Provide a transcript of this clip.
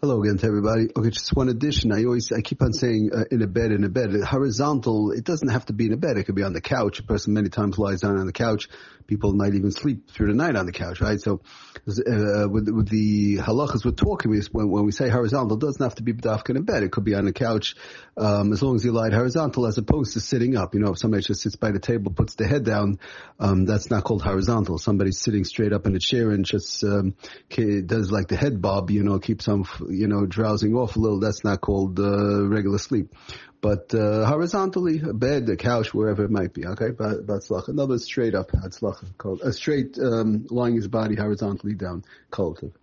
Hello again to everybody. Okay, just one addition. I keep on saying in a bed. Horizontal, it doesn't have to be in a bed. It could be on the couch. A person many times lies down on the couch. People might even sleep through the night on the couch, right? So with the halachas we're talking, when we say horizontal, it doesn't have to be b'dafka in a bed. It could be on the couch, as long as you lie horizontal, as opposed to sitting up. If somebody just sits by the table, puts the head down, that's not called horizontal. Somebody's sitting straight up in a chair and just does like the head bob, keeps on drowsing off a little. That's not called regular sleep. But horizontally, a bed, a couch, wherever it might be. Okay, batzlach. Another straight up, called a straight lying his body horizontally down, called.